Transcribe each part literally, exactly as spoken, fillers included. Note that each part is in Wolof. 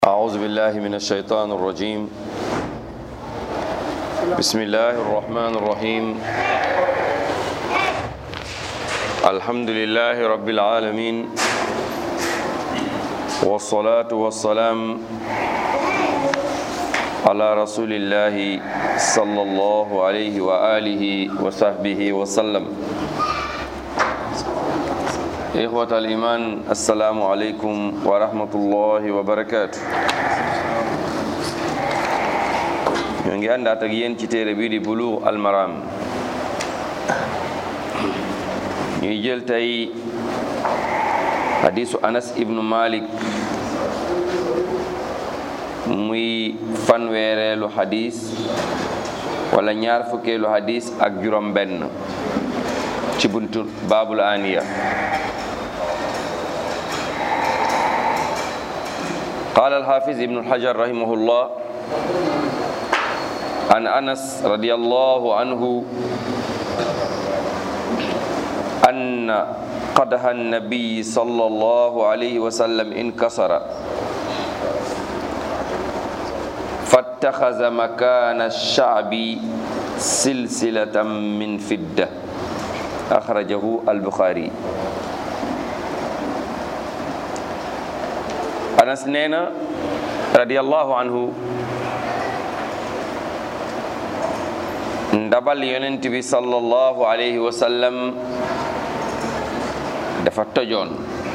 أعوذ بالله من الشيطان الرجيم بسم الله الرحمن الرحيم الحمد لله رب العالمين والصلاة والسلام على رسول الله صلى الله عليه وآله وصحبه وسلم إخوة الإيمان السلام عليكم ورحمة الله وبركاته ñu ngi àndaat ak yéen ci téere bii di Buluugh al Maram ñuy jël tey hadisu Anas ibnu Malik muy fanweereelu hadis wala ñaar fukkeelu hadis ak juróom benn ci buntu baabul aaniya قال الحافظ ابن الحجر رحمه الله عن أنس رضي الله عنه أن قدح النبي صلى الله عليه وسلم انكسر فاتخذ مكان الشعب سلسلة من فضة أخرجه البخاري. Anas nee na radiyallahu anhu ndabal yonent bi sallallahu alayhi wa sallam dafa tojoon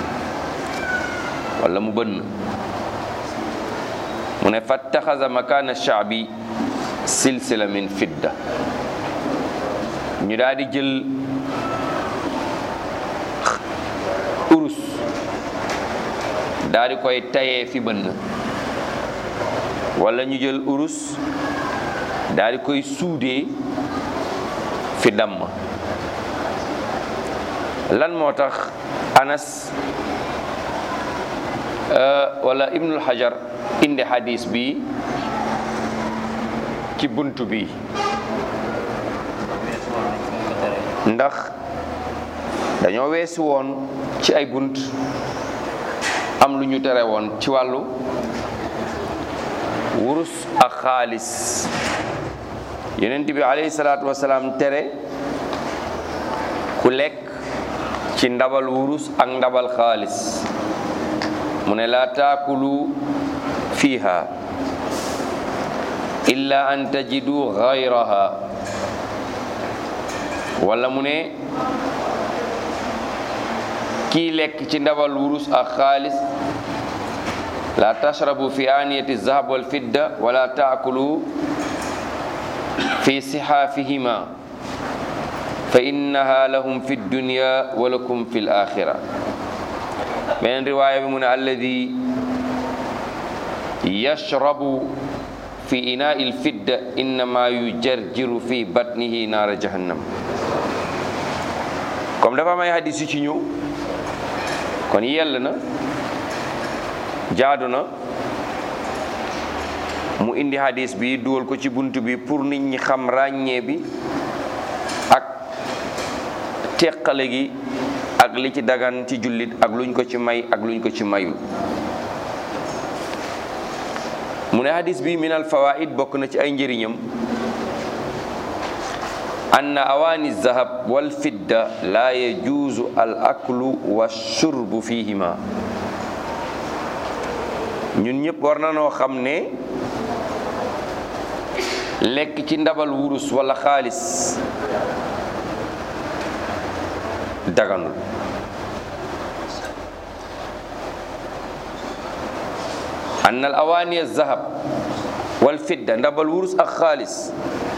wala mu bënn mu ne fattaxaza makaana shaabi silsila min fidda ñu daal di jël urus daal di koy tayee fi bënn wala ñu jël urus daal di koy suudee fi damm. lan moo tax Anas wala Ibnul Hajar indi hadis bi ci buntu bi ndax dañoo weesu woon ci ay bunt am lu ñu tere woon ci wàllu wurus ak xaalis yonent bi alayhi salaatu wasalaam tere ku lekk ci ndabal wurus ak ndabal xaalis mu ne laa taakulu fiiha illa an tajidu gayraha wala mu ne kii lekk ci ndabal wurus ak xaalis la tashrabu fi aniyati zahab wal fidda wala taakulu fi sihafihima fa innaha lahum fi dunya wa lakum fi l axira. beneen riwaaya bi mu ne alladi yashrabu fi inaa'i l fidda innama yujarjiru fi batnihi naara jahannam. comme dafa may hadis yu ci ñëw kon yell na jaadu na mu indi hadis bi dugal ko ci bunt bi pour nit ñi xam ràññee bi ak teqale gi ak li ci dagan ci jullit ak luñ ko ci may ak luñ ko ci mayul. mu ne hadis bi min al fawaid bokk na ci ay njëriñam anna awaani zahab wal fidda la yajuuzu al aklu wa shurbu fihima. ñun ñëpp war na noo xam ne lekk ci ndabal wurus wala xaalis daganul. anna al awaani zahab wal fidda ndabal wurus ak xaalis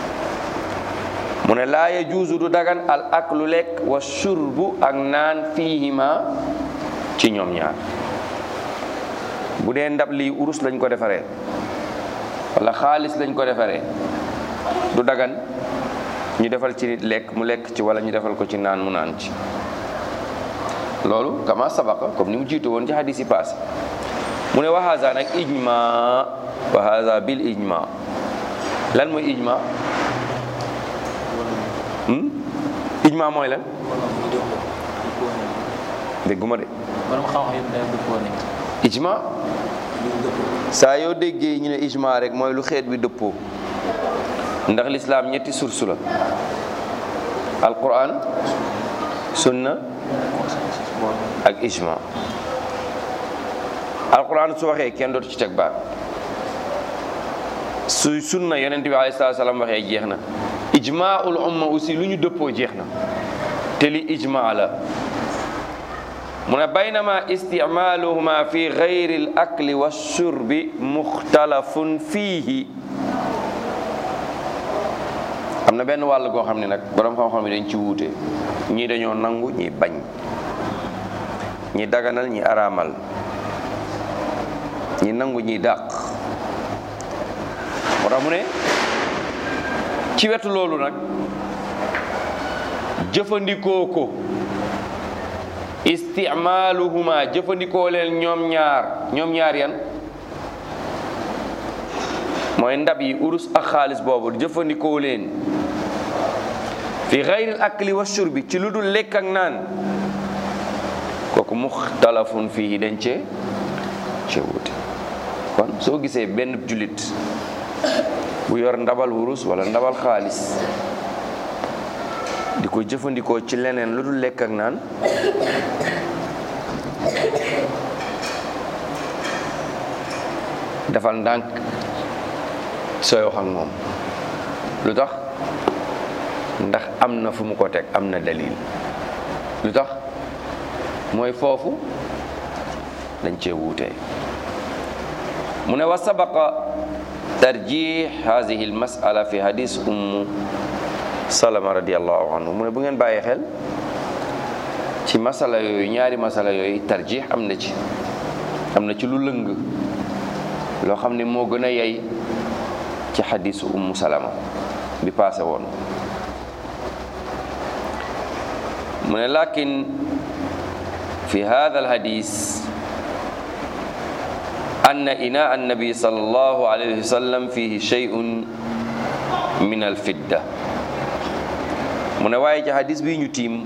mu ne laa yajuuzu du dagan al aklu lekk wa shurbu ak naan fiihima ci ñoom ñaar. bu dee ndab lii urus lañ ko defaree wala xaalis lañ ko defaree du dagan ñu defal ci nit lekk mu lekk ci wala ñu defal ko ci naan mu naan ci. loolu kama sabaqa comme ni mu jiitu woon ci hadis yi paase. mu ne wa haza nag ijma wa haza bil ijma. lan mooy ijma ijma mooy lan dégguma de ijma saa yoo déggee ñu ne ijma rek mooy lu xeet bi dëppoo ndax lislaam ñetti source la alquran sunna ak ijma alquran su waxee kenn dootu ci teg baat su sunna yonent bi alayhi salaatu salaam waxee jeex na ijmaul umma aussi lu ñu dëppoo jeex na te li ijma la mu ne baynama isticmaaluhuma fi gayri al akli wa shurbi muxtalafun fiihi am na benn wàll goo xam ne nag borom xam-xam yi dañ ci wuute ñii dañoo nangu ñi bañ ñi daganal ñi araamal ñi nangu ñi dàq moo tax mu ne ci wetu loolu nag jëfandikoo ko isticmaaluhuma jëfandikoo leen ñoom ñaar ñoom ñaar yan mooy ndab yi urus ak xaalis boobu jëfandikoo leen fi gayril akli wa shurbi ci lu dul lekk ak naan kooku muxtalafun fii dañ cee cee wuute kon soo gisee benn jullit bu yor ndabal wurus wala ndabal xaalis di ko jëfandikoo ci leneen lu dul lekk ak naan defal ndànk sooy wax ak moom lu tax ndax am na fu mu ko teg am na dalil lu tax mooy foofu dañ cee wuute mu ne wa sabaqa tarjih hadihi al mas'ala fi hadis ummu salama radiyallahu anhu mu ne bu ngeen bàyyi xel ci masala yooyu ñaari masala yooyu tarjih am na ci am na ci lu lëng loo xam ne moo gën a yey ci hadisu ummu salama bi passé woon mu ne lakin fi hada alhadis anna ina annabi sallallahu alayhi wa sallam fihi shay'un min alfidda mu ne waaye ci hadis bi ñu tiim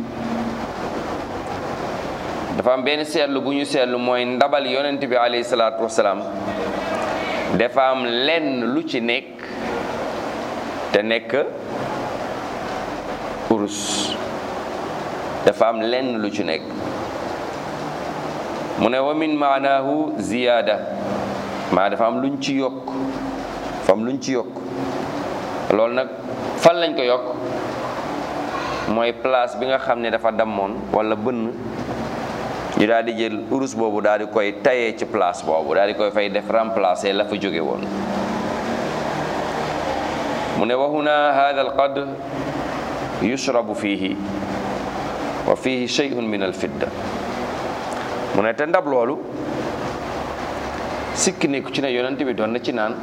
dafa am benn seetlu bu ñu seetlu mooy ndabal yonent bi alayhi salaatu wasalaam dafa am lenn lu ci nekk te nekk urus dafa am lenn lu ci nekk mu ne wa min maanaahu ziyaada maa dafa am luñ ci yokk dafa am luñ ci yokk loolu nag fan lañ ko yokk mooy place bi nga xam ne dafa dammoon wala bënn ñu daal di jël urus boobu daal di koy tayee ci place boobu daal di koy fay def remplacer la fa jóge woon mu ne wa huna hada al qadr yushrabu fihi wa fihi shay'un min al fidda mu ne te ndab loolu sikki nekku ci ne yonent bi doon na ci naan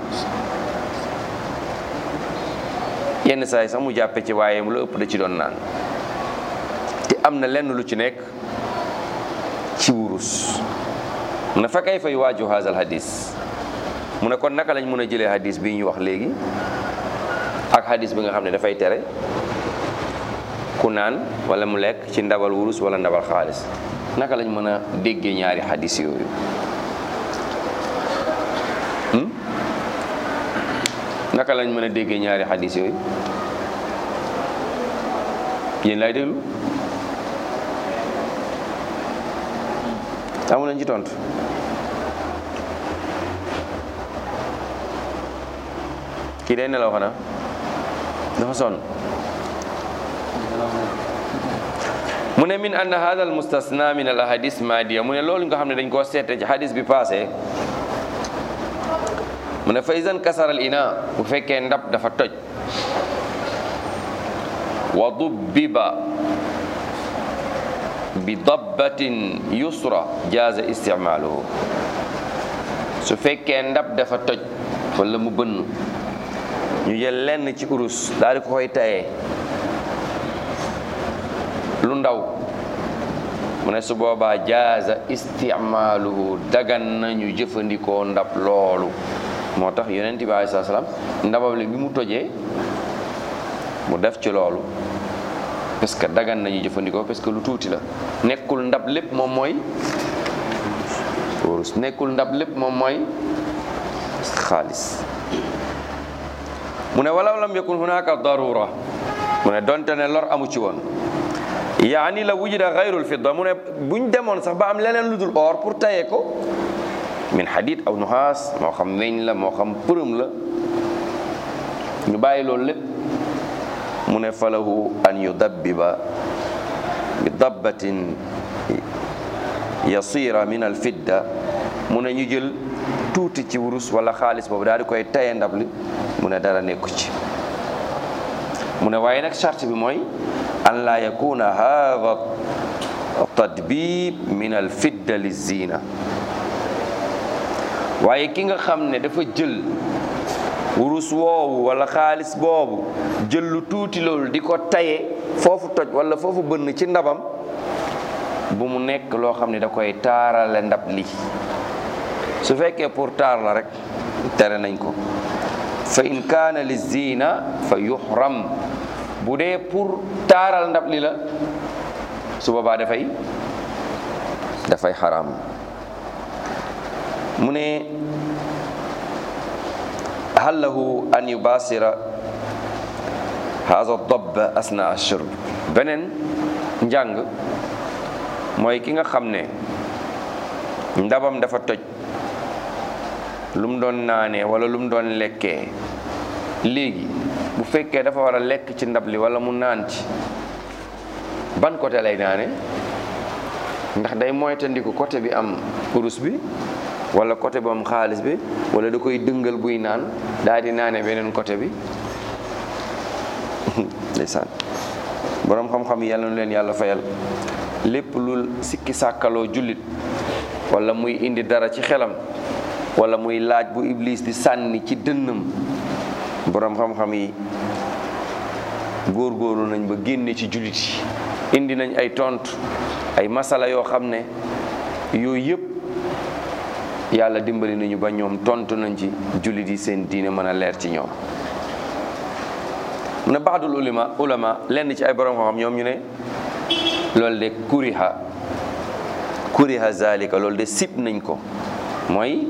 yenn saa yi sax mu jàppe ci waaye mu la ëpp da ci doon naan te am na lenn lu ci nekk ci wurus mu ne fa kayfa yuwaaju haazal hadis mu ne kon naka lañ mën a jëlee hadis bi ñu wax léegi ak hadis bi nga xam ne dafay tere ku naan wala mu lekk ci ndabal wurus wala ndabal xaalis naka lañ mën a déggee ñaari hadis yooyu naka lañ mën a déggee ñaari hadis yooyu yéen laay déglu amu leen ci tontu kii day nelaw xanaa dafa sonn mu ne min anna hada al mustasna min al ahadis madiya mu ne loolu nga xam ne dañ koo seete ci hadis bi passé mu ne fa izan kasara al ina bu fekkee ndab dafa toj wa dubbiba bi dabbatin yusra jaaza isticmaaluhu su fekkee ndab dafa toj wala mu bënn ñu jël lenn ci urus daal di ko koy tayee lu ndaw mu ne su boobaa jaaza isticmaaluhu dagan nañu jëfandikoo ndab loolu moo tax yonent bi alayhi salaam ndabam li bi mu tojee mu def ci loolu parce que dagan nañu jëfandikoo parce que lu tuuti la nekkul ndab lépp moom mooy wurus nekkul ndab lépp moom mooy xaalis. mu ne walaw lam yakun hunaka darura mu ne donte ne lor amu ci woon yaani la wujida gayrul fidda mu ne buñ demoon sax ba am leneen lu dul or pour taye ko min hadid aw nuhaas moo xam weñ la moo xam përëm la ñu bàyyi loolu lépp mu ne falahu an yudabbiba bi dabbatin yasira min al fidda mu ne ñu jël tuuti ci wurus wala xaalis boobu daal di koy taye ndab li mu ne dara nekku ci mu ne waaye nag charte bi mooy an laa yakuna haada tadbib min al fidda li zina waaye ki nga xam ne dafa jël wurus woowu wala xaalis boobu jël lu tuuti loolu di ko taye foofu toj wala foofu bënn ci ndabam bu mu nekk loo xam ne da koy taarale ndab li su fekkee pour taar la rek tere nañ ko fa in kaana li zina fa yuhram bu dee pour taaral ndab li la su boobaa dafay dafay xaraam mu ne hal lahu an yubasira hadha ad-dabb asna ash-shurb beneen njàng mooy ki nga xam ne ndabam dafa toj lu mu doon naanee wala lu mu doon lekkee léegi bu fekkee dafa war a lekk ci ndab li wala mu naan ci ban côté lay naane ndax day moytandiku côté bi am urus bi wala côté bu am xaalis bi wala da koy dëngal buy naan daal di naane beneen côté bi ndeysaan borom xam-xam yi yàlla nu leen yàlla fayal lépp lu sikki sàkkaloo jullit wala muy indi dara ci xelam wala muy laaj bu iblis di sànni ci dënnam borom xam-xam yi góorgóorlu nañ ba génne ci jullit yi indi nañ ay tontu ay masala yoo xam ne yooyu yëpp yàlla dimbali nañu ba ñoom tontu nañ ci jullit yi seen diine mën a leer ci ñoom. mu ne baadul ulama ulama lenn ci ay borom xam-xam ñoom ñu ne loolu de kuriha kuriha zalika loolu de sib nañ ko mooy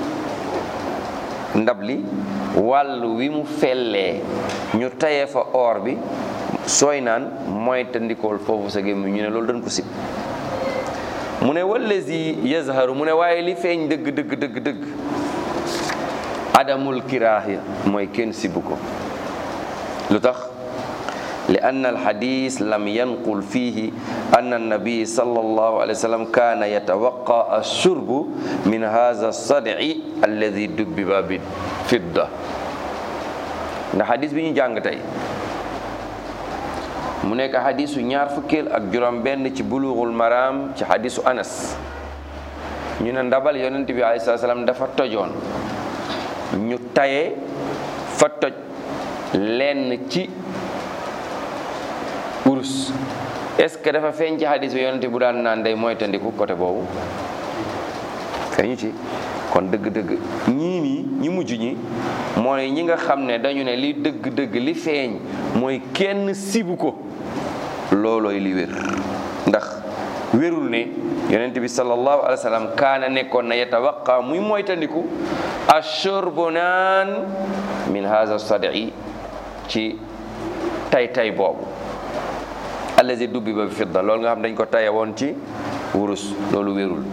ndab li wàll wi mu fellee ñu taye fa or bi sooy naan mooy tandikool foofu sa gémmiñ ñu ne loolu dañ ko sib mu ne wallazi yazharu mu ne waaye li feeñ dëgg dëgg dëgg dëgg adamul kiraahiya mooy kenn sibu ko lu tax li anna alxadis lam yanqul fihi anna annabi sallallahu alayhi wa sallam kaana yatawaqa ashurbu min hadha as-sad'i alladi dubbiba bi fidda ndax xadis bi ñu jàng tey mu nekk xadisu ñaar fukkeel ak juróom benn ci bulughul maram ci xadisu anas ñu ne ndabal yonent bi alayhi salaam dafa tojoon ñu taye fa toj lenn ci urus est-ce que dafa feeñ ci xadis bi yonent bu daan naan day mooy tandiku côté boobu feeñu ci kon dëgg-dëgg ñii nii ñi mujj ñi mooy ñi nga xam ne dañu ne li dëgg-dëgg li feeñ mooy kenn sibu ko loolooy li wér ndax wérul ne yonent bi sallallahu alayhi wa sallam kaana nekkoon na yatawaqa muy moytandiku ashurbu naan min haza sad'i ci tay tay boobu allazi dubbi ba bi fidda loolu nga xam dañ ko taye woon ci wurus loolu wérul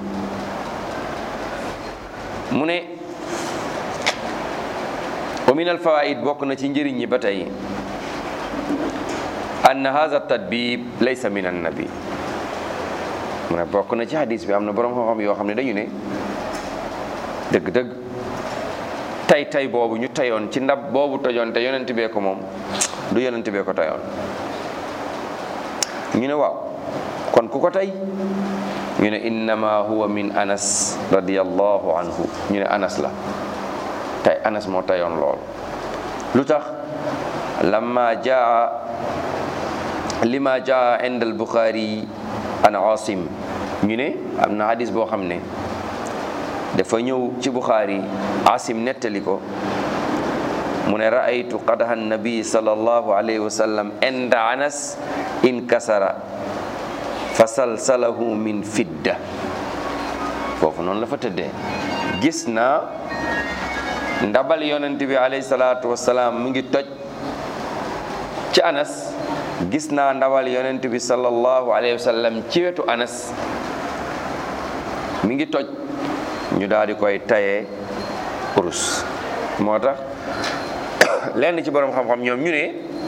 mu ne wa min al fawaid bokk na ci njëriñ ñi ba tey ann haza tadbib laysa min annabi mu ne bokk na ci hadis bi am na borom xam-xam yoo xam ne dañu ne dëgg-dëgg tay tay boobu ñu tayoon ci ndab boobu tojoon te yonent bee ko moom du yonent bee ko tayoon ñu ne waaw kon ku ko tay ñu ne innama huwa min anas radiyallahu anhu ñu ne anas la tay anas moo tayoon lool lu tax lamma jaa lima jaa inda al bukhari an asim ñu ne am na hadis boo xam ne dafa ñëw ci bukhari asim nettali ko mu ne ra'aytu qadaha nabi sallallahu alayhi wa sallam inda anas inkasara fasalsalahu min fidda foofu noonu la fa tëddee gis naa ndabal yonent bi alayhi salaatu wasalaam mu ngi toj ci Anas gis naa ndawal yonent bi sallallahu alayhi wa sallam ci wetu Anas mi ngi toj ñu daal di koy tayee urus moo tax lenn ci borom xam-xam ñoom ñu ne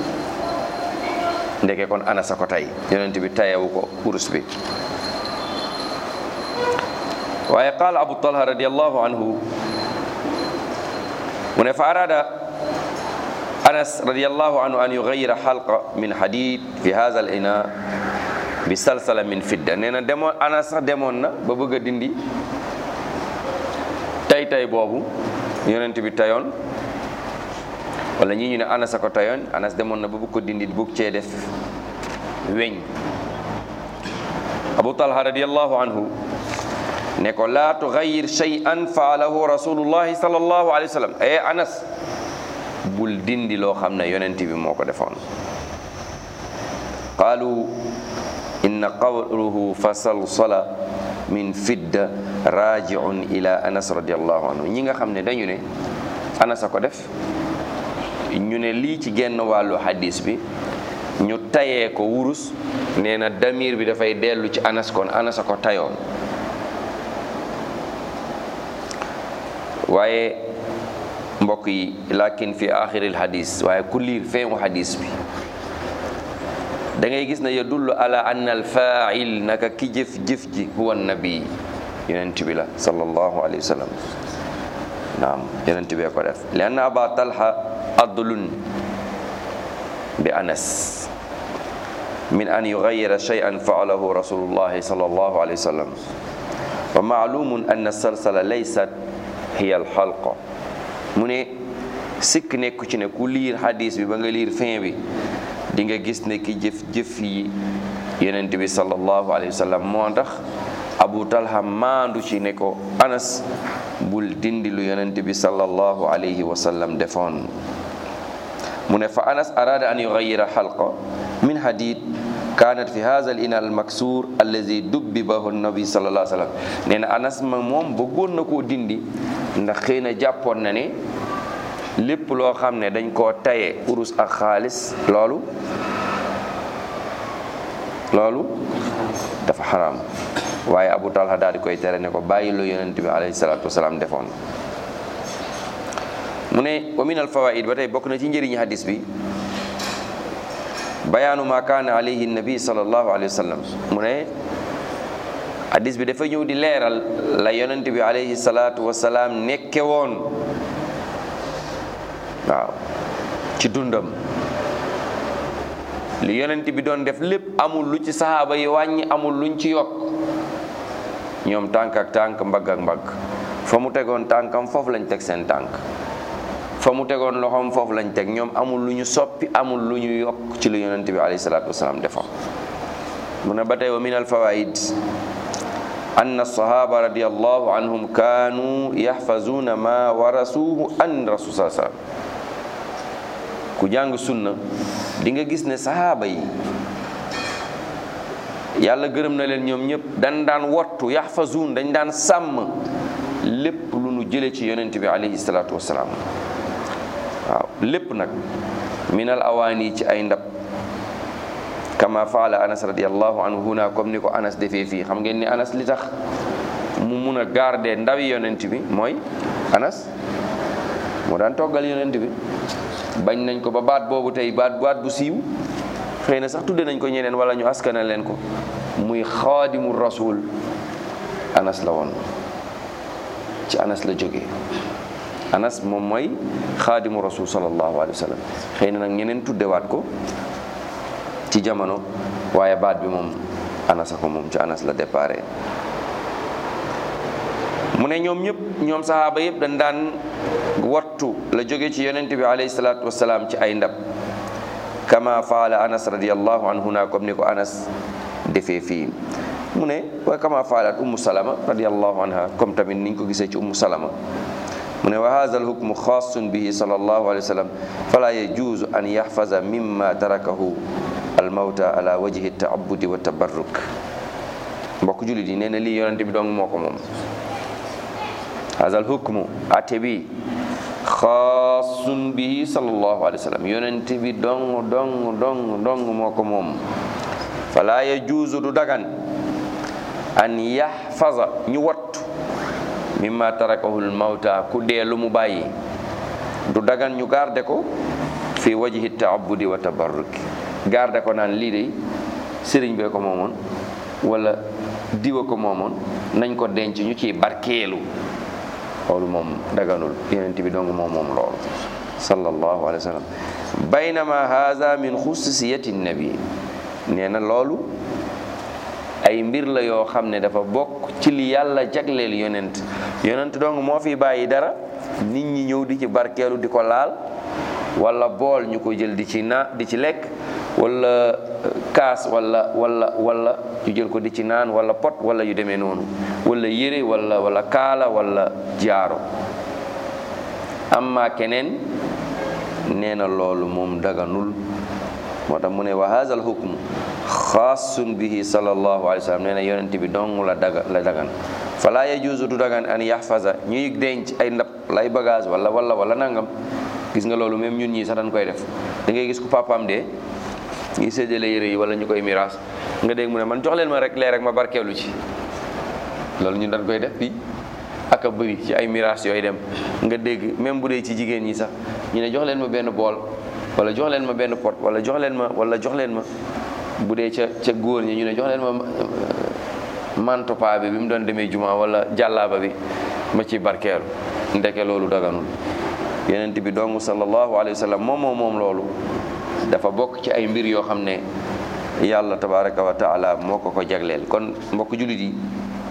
ndeke kon Anas a ko tay yonent bi tayewu ko urus bi waaye qaala Abu Talha radiyallahu anhu mu ne fa araada Anas radiyallahu anhu an yughayyira halqa min hadid fi hadha al-ina bi salsala min fidda nee na demoon Anas sax demoon na ba bëgg a dindi tay tay boobu yonent bi tayoon wala ñii ñu ne Anas a ko tayoon Anas demoon na ba bëgg ko dindi bëgg cee def weñ Abu Talha radiyallahu anhu ne ko laa tughayyir shay'an fa'alahu rasulullahi sallallahu alayhi wa sallam e Anas bul dindi loo xam ne yonent bi moo ko defoon qaalu inna qawluhu fasalsala min fidda raji'un ila Anas radiyallahu anhu ñi nga xam ne dañu ne Anas a ko def ñu ne lii ci genn wàllu hadis bi ñu tayee ko wurus nee na damir bi dafay dellu ci Anas kon Anas a ko tayoon waaye mbokk yi lakin fi axiril hadis waaye ku liir feewu hadis bi da ngay gis ne yadullu ala anna al fa'il naka ki jëf jëf ji huwa nabi yonent bi la sallallahu alayhi wa sallam naam yonent bi ko def li anna Aba Talha adlun bi Anas min an yughayyira shay'an fa'alahu rasulullahi sallallahu alayhi wa sallam wa ma'lumun anna salsala laysat hiya al halqa mu ne sikk nekku ci ne ku liir hadis bi ba nga liir fin bi di nga gis ne ki jëf jëf yi yonent bi sallallahu alayhi wa sallam moo tax Abu Talha maandu ci ne ko Anas bul dindi lu yonent bi sallallahu alayhi wa sallam defoon mu ne fa Anas arada an yughayyira halqa min hadid kanat fi hadha al-ina al-maksur allazi dubbibahu an-nabi sallallahu alayhi wa sallam nee na Anas ma moom bëggoon na koo dindi ndax xëy na jàppoon na ne lépp loo xam ne dañ koo taye urus ak xaalis loolu loolu dafa xaraam waaye Abu Talha daal di koy tere ne ko bàyyi lu yonent bi alayhi salaatu wasalaam defoon mu ne wa min al fawaid ba tey bokk na ci njëriñi hadis bi bayaanu ma kaana alayhi nabi sallallahu alayhi wa sallam mu ne hadis bi dafa ñëw di leeral la yonent bi alayhi salaatu wasalaam nekke woon waaw ci dundam li yonent bi doon def lépp amul lu ci sahaaba yi wàññi amul luñ ci yokk ñoom tànk ak tànk mbagg ak mbagg fa mu tegoon tànkam foofu lañ teg seen tànk fa mu tegoon loxoom foofu lañ teg ñoom amul lu ñu soppi amul lu ñu yokk ci lu yonent bi alayhi salaatu wasalaam defoon mu ne ba tey wa min al fawaid anna sahaba radiyallahu anhum kaanu yaxfazuuna ma warasuuhu an rasul sallallahu alayhi wasallam ku jàng sunna di nga gis ne sahaaba yi yàlla gërëm na leen ñoom ñëpp dañ daan wottu yaxfazuun dañ daan sàmm lépp lu nu jële ci yonent bi alayhi salaatu wasalaam waaw lépp nag minal awaani ci ay ndab kama faala Anas radiyallahu anhu huna comme ni ko Anas defee fii xam ngeen ni Anas li tax mu mun a garder ndawi yonent bi mooy Anas moo daan toggal yonent bi bañ nañ ko ba baat boobu tey baat baat bu siiw xëy na sax tudde nañ ko ñeneen wala ñu askana leen ko muy xaadimu rasul Anas la woon ci Anas la jógee Anas moom mooy xaadimu rasul sallallahu alayhi wa sallam xëy na nag ñeneen tuddewaat ko ci jamono waaye baat bi moom Anas ko moom ci Anas la déparé mu ne ñoom ñëpp ñoom sahaaba yëpp dañ daan wattu la jóge ci yonent bi alayhi salaatu wasalaam ci ay ndab kama faala Anas radiyallahu anhu na comme ni ko Anas defee fii mu ne wa kama faalat ummu salama radiyallahu anha comme tamit niñ ko gisee ci ummu salama mu ne wa hadha al hukmu xaasun bihi sallallahu alayhi wa sallam fala yajuzu an yaxfaza mimma tarakahu al mawta ala wajhi taabudi wa tabarruk mbokk jullit yi nee na lii yonent bi dong moo ko moom hazal hukmu ate bi xaasun bihi sallallahu alayhi wa sallam yonent bi dong dong dong dong moo ko moom fala yajuuzu du dagan an yaxfaza ñu wattu mimma tarakahu lmawta ku dee lu mu bàyyi du dagan ñu garde ko fi wajhi taabudi wa tabarruki garde ko naan lii de sëriñ bee ko moomoon wala diwa ko moomoon nañ ko denc ñu ciy barkeelu loolu moom daganul yonent bi dong moom moom loolu sallallahu alayhi wa sallam baynama haza min xususiyati nabi nee na loolu ay mbir la yoo xam ne dafa bokk ci li yàlla jagleel yonent yonent dong moo fi bàyyi dara nit ñi ñëw di ci barkeelu di ko laal wala bool ñu ko jël di ci na di ci lekk wala kaas wala wala wala ñu jël ko di ci naan wala pot wala yu demee noonu wala yére wala wala kaala wala jaaro amma keneen nee na loolu moom daganul moo tax mu ne wa haza al hukmu xaasun bihi sallallahu alayhi wa sallam nee na yonent bi dong la daga la dagan fala yajuuzu du dagan an yaxfaza ñuy denc ay ndab lay bagage wala wala wala nangam gis nga loolu même ñun ñii sax dañ koy def da ngay gis ku papaam de ñuy séddale yére yi wala ñu koy miraas nga dégg mu ne man jox leen ma rek lee rek ma barkeelu ci loolu ñun dañ koy def fii ak a bëri ci ay miraas yooyu dem nga dégg même bu dee ci jigéen ñi sax ñu ne jox leen ma benn bool wala jox leen ma benn pot wala jox leen ma wala jox leen ma bu dee ca ca góor ñi ñu ne jox leen ma manto paa bi bi mu doon demee juma wala jàllaaba bi ma ci barkeelu ndeke loolu daganul yonent bi dong sallallahu alayhi wa sallam moom moom moom loolu dafa bokk ci ay mbir yoo xam ne yàlla tabaraka wa taala moo ko ko jagleel kon mbokk jullit yi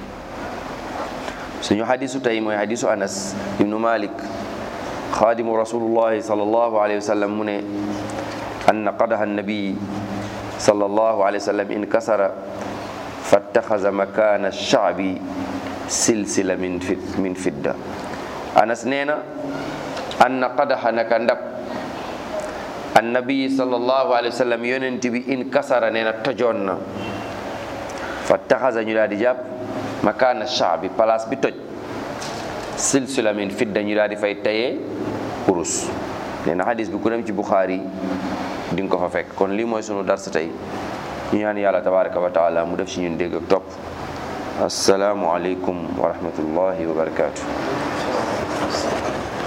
suñu xadisu tey mooy xadisu anas ibnu malik xaadimu rasulullahi sallallahu alayhi wa sallam mu ne anna qadaha nabii sallallahu alayhi wa sallam inkasara fattaxaza makana shaabi silsila min fit min fidda anas nee na anna qadaha naka ndab annabi sallallahu alayhi wa sallam yonent bi inkasara nee na tojoon na fattaxaza ñu daal di jàpp makana shaabi place bi toj silsila min fidda ñu daal di fay tayee urus nee na xadis bi ku dem ci Buxaari di nga ko fa fekk kon lii mooy sunu dars tey ñu ñaan yàlla tabaraka wa taala mu def ci ñun dégg ak topp assalaamu aleykum wa rahmatullahi wa barakaatu.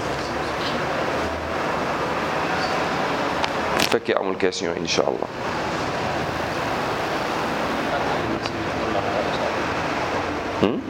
fekkee amul question incha allah.